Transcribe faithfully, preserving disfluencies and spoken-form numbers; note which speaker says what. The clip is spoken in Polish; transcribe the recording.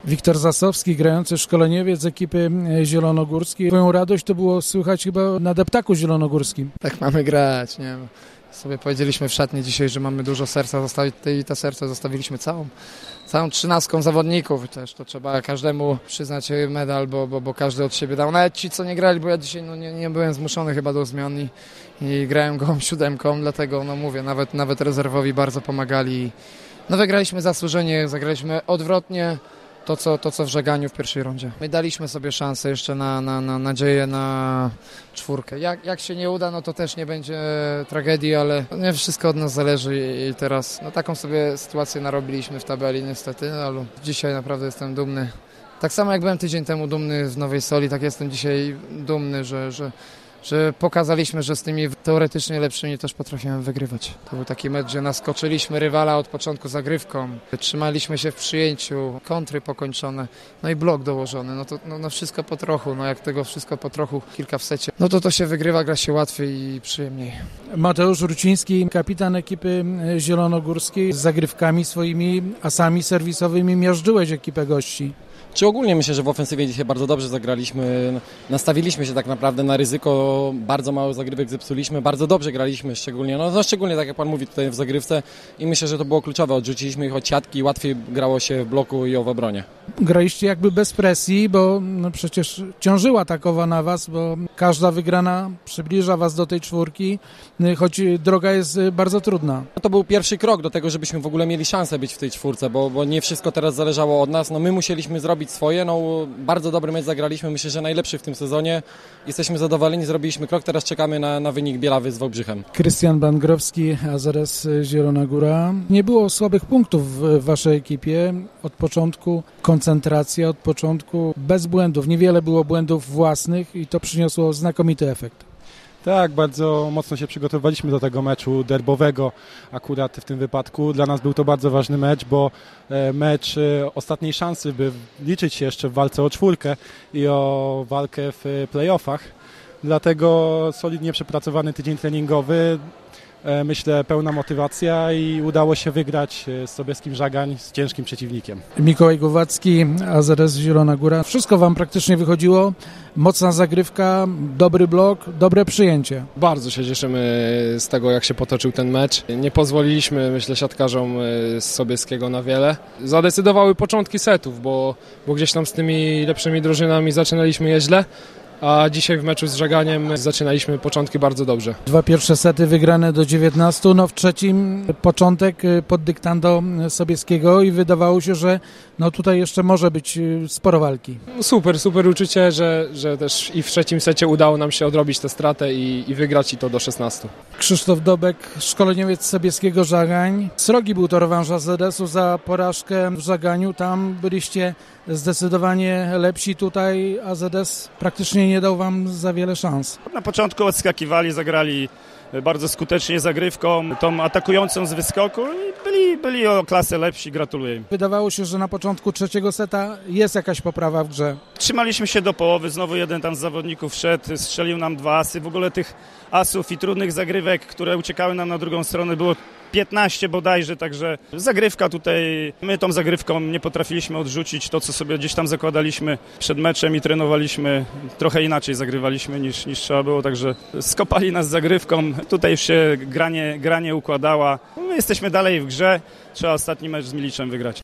Speaker 1: Wiktor Zasowski, grający szkoleniowiec z ekipy zielonogórskiej. Twoją radość to było słychać chyba na deptaku zielonogórskim.
Speaker 2: Tak mamy grać, nie? Sobie powiedzieliśmy w szatni dzisiaj, że mamy dużo serca zostawić i to serce zostawiliśmy całą, całą trzynastką zawodników też. To trzeba każdemu przyznać medal, bo, bo, bo każdy od siebie dał. Nawet ci, co nie grali, bo ja dzisiaj no, nie, nie byłem zmuszony chyba do zmian i, i grałem gołą siódemką, dlatego no mówię, nawet, nawet rezerwowi bardzo pomagali. No wygraliśmy zasłużenie, zagraliśmy odwrotnie. To co, to, co w żeganiu w pierwszej rundzie. My daliśmy sobie szansę jeszcze na, na, na nadzieję na czwórkę. Jak, jak się nie uda, no to też nie będzie tragedii, ale nie wszystko od nas zależy i, i teraz no taką sobie sytuację narobiliśmy w tabeli niestety, ale dzisiaj naprawdę jestem dumny. Tak samo jak byłem tydzień temu dumny w Nowej Soli, tak jestem dzisiaj dumny, że, że, że pokazaliśmy, że z tymi teoretycznie lepszymi też potrafimy wygrywać. To był taki mecz, gdzie naskoczyliśmy rywala od początku zagrywką, trzymaliśmy się w przyjęciu, kontry pokończone, no i blok dołożony, no to no, no wszystko po trochu, no jak tego wszystko po trochu, kilka w secie, no to to się wygrywa, gra się łatwiej i przyjemniej.
Speaker 1: Mateusz Ruciński, kapitan ekipy zielonogórskiej, z zagrywkami swoimi, asami serwisowymi miażdżyłeś ekipę gości.
Speaker 3: Czy ogólnie myślę, że w ofensywie dzisiaj bardzo dobrze zagraliśmy, nastawiliśmy się tak naprawdę na ryzyko, bardzo mało zagrywek zepsuliśmy, bardzo dobrze graliśmy szczególnie, no, no szczególnie tak jak Pan mówi tutaj w zagrywce i myślę, że to było kluczowe, odrzuciliśmy ich od siatki i łatwiej grało się w bloku i w obronie. Graliście
Speaker 1: jakby bez presji, bo no przecież ciążyła takowa na Was, bo każda wygrana przybliża Was do tej czwórki, choć droga jest bardzo trudna.
Speaker 3: No to był pierwszy krok do tego, żebyśmy w ogóle mieli szansę być w tej czwórce, bo, bo nie wszystko teraz zależało od nas, no my musieliśmy zrobić swoje, no bardzo dobry mecz zagraliśmy, myślę, że najlepszy w tym sezonie. Jesteśmy zadowoleni, zrobiliśmy krok, teraz czekamy na, na wynik Bielawy z Wałbrzychem.
Speaker 1: Krystian Bangrowski, a zaraz Zielona Góra. Nie było słabych punktów w Waszej ekipie. Od początku koncentracja, od początku bez błędów. Niewiele było błędów własnych i to przyniosło znakomity efekt.
Speaker 4: Tak, bardzo mocno się przygotowaliśmy do tego meczu derbowego akurat w tym wypadku. Dla nas był to bardzo ważny mecz, bo mecz ostatniej szansy, by liczyć się jeszcze w walce o czwórkę i o walkę w playoffach. Dlatego solidnie przepracowany tydzień treningowy, myślę pełna motywacja i udało się wygrać z Sobieskim Żagań z ciężkim przeciwnikiem.
Speaker 1: Mikołaj Głowacki, a zaraz Zielona Góra. Wszystko Wam praktycznie wychodziło. Mocna zagrywka, dobry blok, dobre przyjęcie.
Speaker 5: Bardzo się cieszymy z tego, jak się potoczył ten mecz. Nie pozwoliliśmy, myślę, siatkarzom z Sobieskiego na wiele. Zadecydowały początki setów, bo, bo gdzieś tam z tymi lepszymi drużynami zaczynaliśmy je źle. A dzisiaj w meczu z Żaganiem zaczynaliśmy początki bardzo dobrze.
Speaker 1: Dwa pierwsze sety wygrane do dziewiętnastu, no w trzecim początek pod dyktando Sobieskiego i wydawało się, że no tutaj jeszcze może być sporo walki.
Speaker 5: Super, super uczucie, że, że też i w trzecim secie udało nam się odrobić tę stratę i, i wygrać i to do szesnastu.
Speaker 1: Krzysztof Dobek, szkoleniowiec Sobieskiego Żagań. Srogi był to rewanż A Z S-u za porażkę w Żaganiu. Tam byliście zdecydowanie lepsi, tutaj A Z S praktycznie nie dał Wam za wiele szans.
Speaker 6: Na początku odskakiwali, zagrali bardzo skutecznie zagrywką, tą atakującą z wyskoku i byli, byli o klasę lepsi, gratuluję im.
Speaker 1: Wydawało się, że na początku trzeciego seta jest jakaś poprawa w grze.
Speaker 6: Trzymaliśmy się do połowy, znowu jeden tam z zawodników wszedł, strzelił nam dwa asy. W ogóle tych asów i trudnych zagrywek, które uciekały nam na drugą stronę, było piętnaście bodajże, także zagrywka tutaj, my tą zagrywką nie potrafiliśmy odrzucić to, co sobie gdzieś tam zakładaliśmy przed meczem i trenowaliśmy, trochę inaczej zagrywaliśmy niż, niż trzeba było, także skopali nas zagrywką, tutaj już się granie, granie układała, my jesteśmy dalej w grze, trzeba ostatni mecz z Miliczem wygrać.